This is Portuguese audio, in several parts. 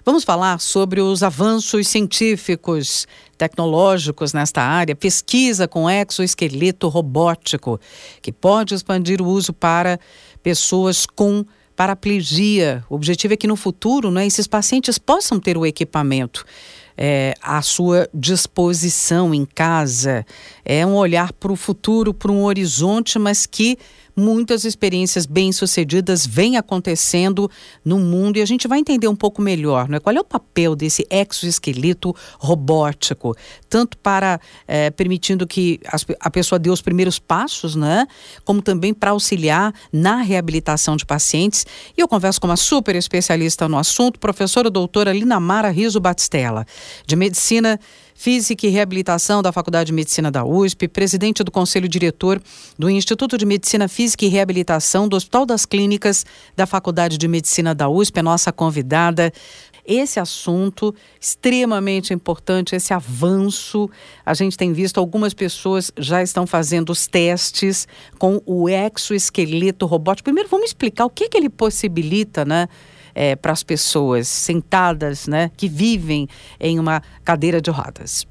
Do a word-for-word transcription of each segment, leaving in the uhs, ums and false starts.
Vamos falar sobre os avanços científicos, tecnológicos nesta área, pesquisa com exoesqueleto robótico, que pode expandir o uso para pessoas com paraplegia. O objetivo é que no futuro, né, esses pacientes possam ter o equipamento é, à sua disposição em casa. É um olhar para o futuro, para um horizonte, mas que muitas experiências bem-sucedidas vêm acontecendo no mundo e a gente vai entender um pouco melhor, né? Qual é o papel desse exoesqueleto robótico, tanto para é, permitindo que as, a pessoa dê os primeiros passos, né? Como também para auxiliar na reabilitação de pacientes. E eu converso com uma super especialista no assunto, professora doutora Linamara Riso Batistella, de Medicina Física e Reabilitação da Faculdade de Medicina da U S P, presidente do Conselho Diretor do Instituto de Medicina Física e Reabilitação do Hospital das Clínicas da Faculdade de Medicina da U S P, é nossa convidada. Esse assunto extremamente importante, esse avanço, a gente tem visto algumas pessoas já estão fazendo os testes com o exoesqueleto robótico. Primeiro, vamos explicar o que, que ele possibilita, né? É, para as pessoas sentadas, né, que vivem em uma cadeira de rodas.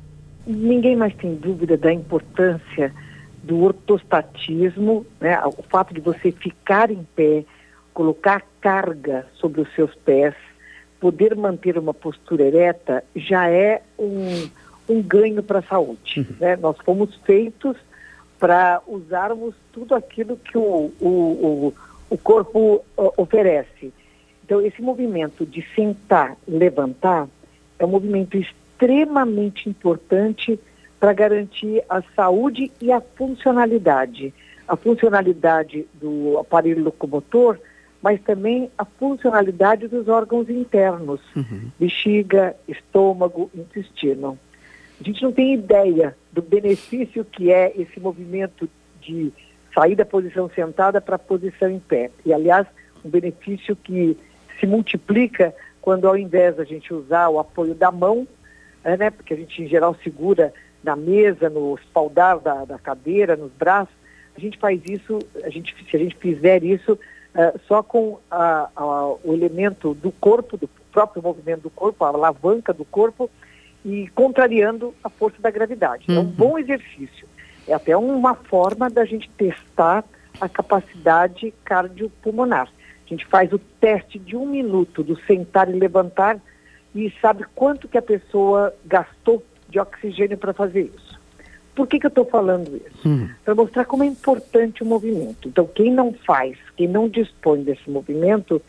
Ninguém mais tem dúvida da importância do ortostatismo, né, o fato de você ficar em pé, colocar carga sobre os seus pés, poder manter uma postura ereta, já é um, um ganho para a saúde. Uhum. Né? Nós fomos feitos para usarmos tudo aquilo que o, o, o, o corpo uh, oferece. Então, esse movimento de sentar, levantar, é um movimento extremamente importante para garantir a saúde e a funcionalidade. A funcionalidade do aparelho locomotor, mas também a funcionalidade dos órgãos internos, uhum. bexiga, estômago, intestino. A gente não tem ideia do benefício que é esse movimento de sair da posição sentada para a posição em pé. E, aliás, um benefício que se multiplica quando, ao invés da gente usar o apoio da mão, é, né, porque a gente em geral segura na mesa, no espaldar da, da cadeira, nos braços, a gente faz isso, a gente, se a gente fizer isso uh, só com a, a, o elemento do corpo, do próprio movimento do corpo, a alavanca do corpo, e contrariando a força da gravidade. Uhum. É um bom exercício. É até uma forma da gente testar a capacidade cardiopulmonar. A gente faz o teste de um minuto do sentar e levantar e sabe quanto que a pessoa gastou de oxigênio para fazer isso. Por que que eu estou falando isso? Hum. Para mostrar como é importante o movimento. Então, quem não faz, quem não dispõe desse movimento,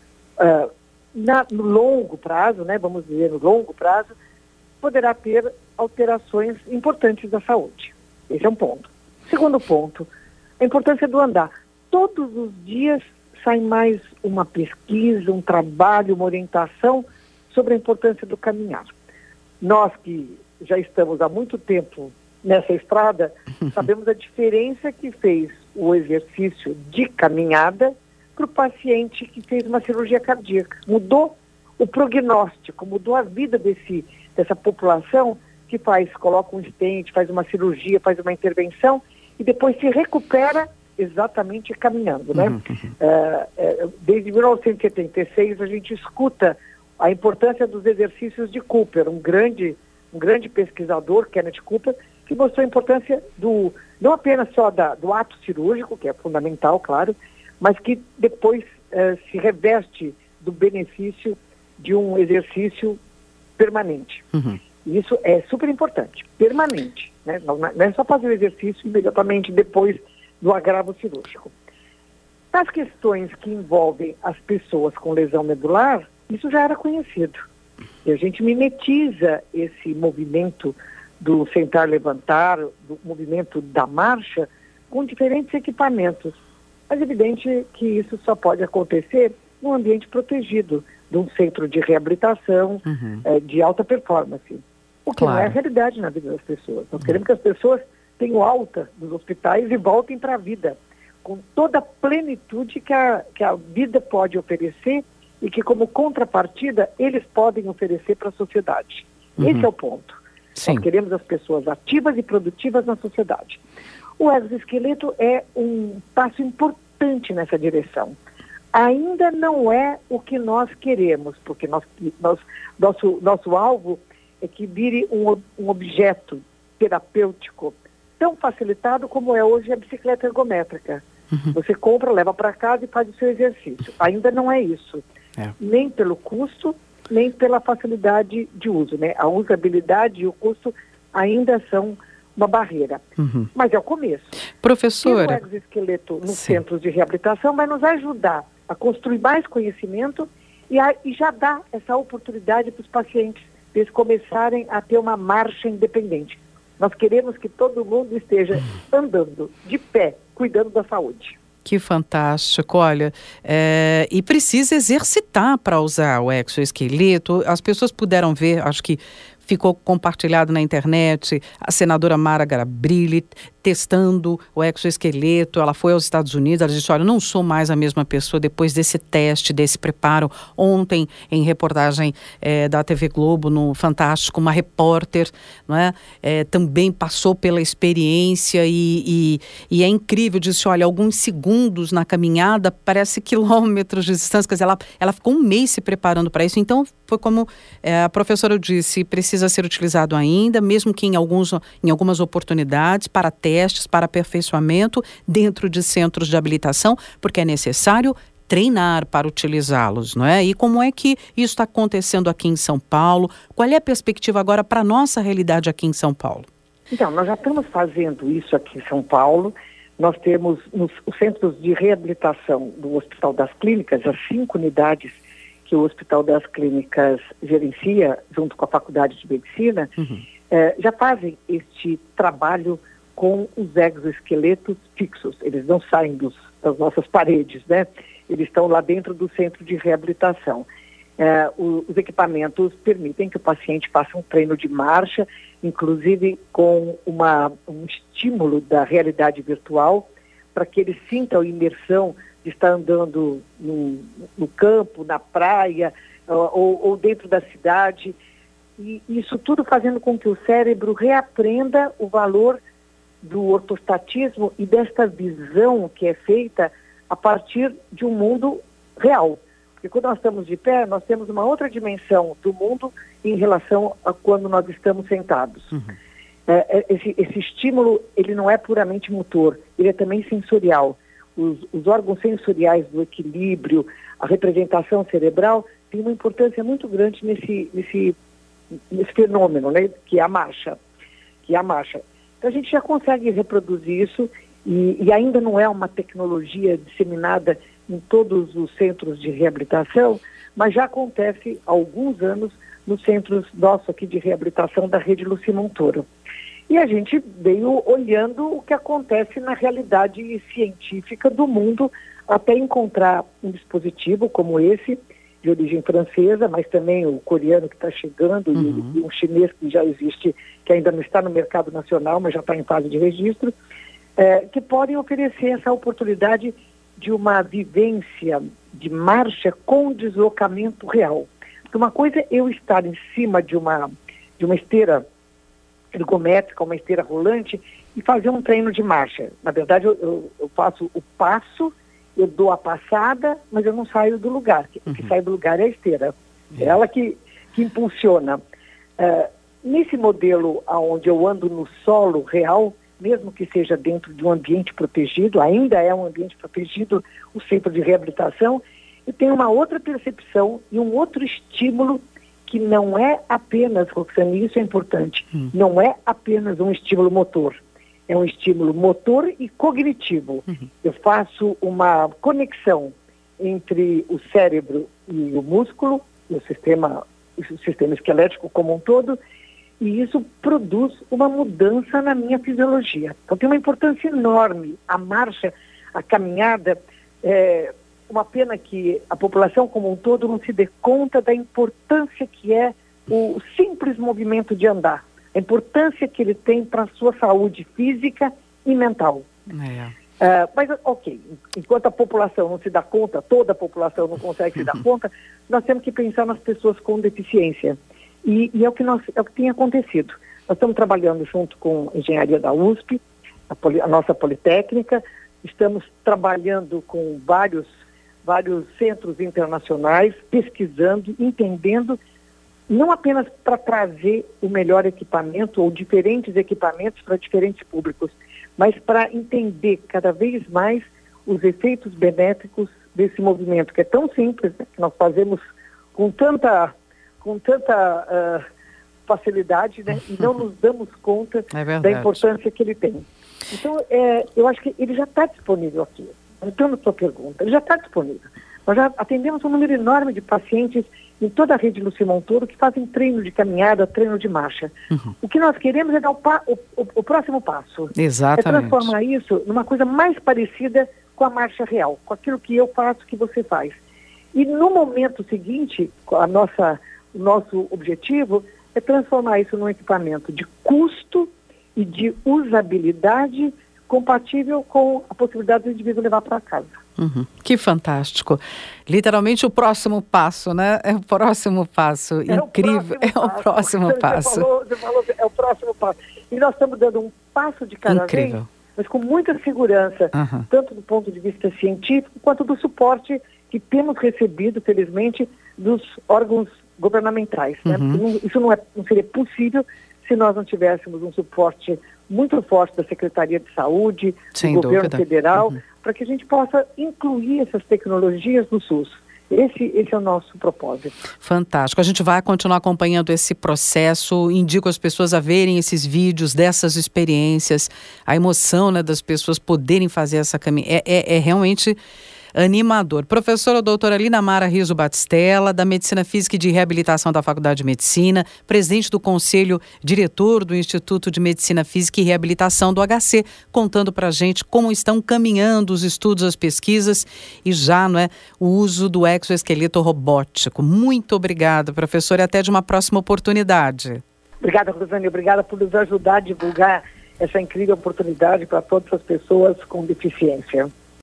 uh, na, no longo prazo, né, vamos dizer no longo prazo, poderá ter alterações importantes da saúde. Esse é um ponto. Segundo ponto, a importância do andar. Todos os dias sai mais uma pesquisa, um trabalho, uma orientação sobre a importância do caminhar. Nós que já estamos há muito tempo nessa estrada, sabemos a diferença que fez o exercício de caminhada para o paciente que fez uma cirurgia cardíaca. Mudou o prognóstico, mudou a vida desse, dessa população que faz, coloca um stent, faz uma cirurgia, faz uma intervenção e depois se recupera exatamente caminhando, né? Uhum. É, é, desde mil novecentos e setenta e seis a gente escuta a importância dos exercícios de Cooper, um grande, um grande pesquisador, Kenneth Cooper, que mostrou a importância do, não apenas só da, do ato cirúrgico, que é fundamental, claro, mas que depois é, se reveste do benefício de um exercício permanente. Uhum. Isso é super importante, permanente, né? Não, não é só fazer o exercício imediatamente depois do agravo cirúrgico. As questões que envolvem as pessoas com lesão medular, isso já era conhecido. E a gente mimetiza esse movimento do sentar-levantar, do movimento da marcha, com diferentes equipamentos. Mas é evidente que isso só pode acontecer num ambiente protegido, de um centro de reabilitação, uhum. é, de alta performance. O que claro. Não é a realidade na vida das pessoas. Nós queremos que as pessoas tenham alta nos hospitais e voltem para a vida, com toda a plenitude que a, que a vida pode oferecer e que, como contrapartida, eles podem oferecer para a sociedade. Uhum. Esse é o ponto. Sim. Nós queremos as pessoas ativas e produtivas na sociedade. O exoesqueleto é um passo importante nessa direção. ainda não é o que nós queremos, porque nós, nós, nosso, nosso alvo é que vire um, um objeto terapêutico tão facilitado como é hoje a bicicleta ergométrica. Uhum. Você compra, leva para casa e faz o seu exercício. Ainda não é isso. É. Nem pelo custo, nem pela facilidade de uso, né? A usabilidade e o custo ainda são uma barreira. Uhum. Mas é o começo. Professora... E o exoesqueleto nos Sim. centros de reabilitação vai nos ajudar a construir mais conhecimento e, a, e já dar essa oportunidade para os pacientes, eles começarem a ter uma marcha independente. Nós queremos que todo mundo esteja andando, de pé, cuidando da saúde. Que fantástico, olha, é, e precisa exercitar para usar o exoesqueleto. As pessoas puderam ver, acho que ficou compartilhado na internet, a senadora Mara Gabrilli testando o exoesqueleto. Ela foi aos Estados Unidos, ela disse, olha, eu não sou mais a mesma pessoa depois desse teste, desse preparo. Ontem, em reportagem é, da T V Globo, no Fantástico, uma repórter, não é, é, também passou pela experiência e, e, e é incrível, disse, olha, alguns segundos na caminhada, parece quilômetros de distância, quer dizer, ela, ela ficou um mês se preparando para isso. Então, foi como é, a professora disse, precisa ser utilizado ainda, mesmo que em, alguns, em algumas oportunidades, para testes, para aperfeiçoamento dentro de centros de habilitação, porque é necessário treinar para utilizá-los, não é? E como é que isso está acontecendo aqui em São Paulo? Qual é a perspectiva agora para a nossa realidade aqui em São Paulo? Então, nós já estamos fazendo isso aqui em São Paulo. Nós temos nos os centros de reabilitação do Hospital das Clínicas, as cinco unidades que o Hospital das Clínicas gerencia, junto com a Faculdade de Medicina, uhum. eh, já fazem este trabalho com os exoesqueletos fixos. Eles não saem dos, das nossas paredes, né? Eles estão lá dentro do centro de reabilitação. Eh, o, os equipamentos permitem que o paciente faça um treino de marcha, inclusive com uma, um estímulo da realidade virtual, para que ele sinta a imersão de estar andando no, no campo, na praia, ou, ou dentro da cidade. E isso tudo fazendo com que o cérebro reaprenda o valor do ortostatismo e desta visão que é feita a partir de um mundo real. Porque quando nós estamos de pé, nós temos uma outra dimensão do mundo em relação a quando nós estamos sentados. Uhum. É, esse, esse estímulo, ele não é puramente motor, ele é também sensorial. Os, os órgãos sensoriais do equilíbrio, a representação cerebral, tem uma importância muito grande nesse, nesse, nesse fenômeno, né, que é a marcha. Que é a marcha. Então a gente já consegue reproduzir isso e, e ainda não é uma tecnologia disseminada em todos os centros de reabilitação, mas já acontece há alguns anos nos centros nossos aqui de reabilitação da rede Luci Montoro. E a gente veio olhando o que acontece na realidade científica do mundo até encontrar um dispositivo como esse, de origem francesa, mas também o coreano que está chegando, uhum. e um chinês que já existe, que ainda não está no mercado nacional, mas já está em fase de registro, é, que podem oferecer essa oportunidade de uma vivência de marcha com deslocamento real. Porque uma coisa é eu estar em cima de uma, de uma esteira ergométrica, uma esteira rolante, e fazer um treino de marcha. Na verdade, eu, eu, eu faço o passo, eu dou a passada, mas eu não saio do lugar. O que uhum. sai do lugar é a esteira. Uhum. É ela que, que impulsiona. Uh, nesse modelo onde eu ando no solo real, mesmo que seja dentro de um ambiente protegido, ainda é um ambiente protegido, o centro de reabilitação, eu tenho uma outra percepção e um outro estímulo que não é apenas, Roxane, isso é importante, hum. não é apenas um estímulo motor, é um estímulo motor e cognitivo. Uhum. Eu faço uma conexão entre o cérebro e o músculo, e o sistema, o sistema esquelético como um todo, e isso produz uma mudança na minha fisiologia. Então tem uma importância enorme. A marcha, a caminhada, é uma pena que a população como um todo não se dê conta da importância que é o simples movimento de andar. A importância que ele tem para a sua saúde física e mental. É. Uh, mas, ok, enquanto a população não se dá conta, toda a população não consegue se dar conta, nós temos que pensar nas pessoas com deficiência. E, e é, o que nós, é o que tem acontecido. Nós estamos trabalhando junto com a engenharia da U S P, a, poli, a nossa Politécnica, estamos trabalhando com vários, vários centros internacionais pesquisando, entendendo, não apenas para trazer o melhor equipamento ou diferentes equipamentos para diferentes públicos, mas para entender cada vez mais os efeitos benéficos desse movimento, que é tão simples, né, que nós fazemos com tanta, com tanta uh, facilidade, né, e não nos damos conta é da importância que ele tem. Então, é, eu acho que ele já está disponível aqui. Então, a sua pergunta, ele já está disponível. Nós já atendemos um número enorme de pacientes em toda a rede Lúcia Montoro que fazem treino de caminhada, treino de marcha. Uhum. O que nós queremos é dar o, pa, o, o, o próximo passo. Exatamente. É transformar isso numa coisa mais parecida com a marcha real, com aquilo que eu faço, que você faz. E no momento seguinte, a nossa, o nosso objetivo é transformar isso num equipamento de custo e de usabilidade compatível com a possibilidade do indivíduo levar para casa. Uhum. Que fantástico. Literalmente o próximo passo, né? É o próximo passo. É incrível. É o próximo passo. Você falou, você falou, é o próximo passo. E nós estamos dando um passo de cada incrível. vez, mas com muita segurança, uhum. tanto do ponto de vista científico, quanto do suporte que temos recebido, felizmente, dos órgãos governamentais. Né? Uhum. Isso não, é, não seria possível se nós não tivéssemos um suporte muito forte da Secretaria de Saúde, sem do governo dúvida. federal, uhum. para que a gente possa incluir essas tecnologias no SUS. Esse, esse é o nosso propósito. Fantástico. A gente vai continuar acompanhando esse processo. Indico as pessoas a verem esses vídeos dessas experiências, a emoção, né, das pessoas poderem fazer essa caminhada. É, é, é realmente animador. Professora doutora Lina Mara Riso Batistella, da Medicina Física e de Reabilitação da Faculdade de Medicina, presidente do Conselho Diretor do Instituto de Medicina Física e Reabilitação do H C, contando para a gente como estão caminhando os estudos, as pesquisas e já, não é, o uso do exoesqueleto robótico. Muito obrigada, professora, e até de uma próxima oportunidade. Obrigada, Rosane. Obrigada por nos ajudar a divulgar essa incrível oportunidade para todas as pessoas com deficiência.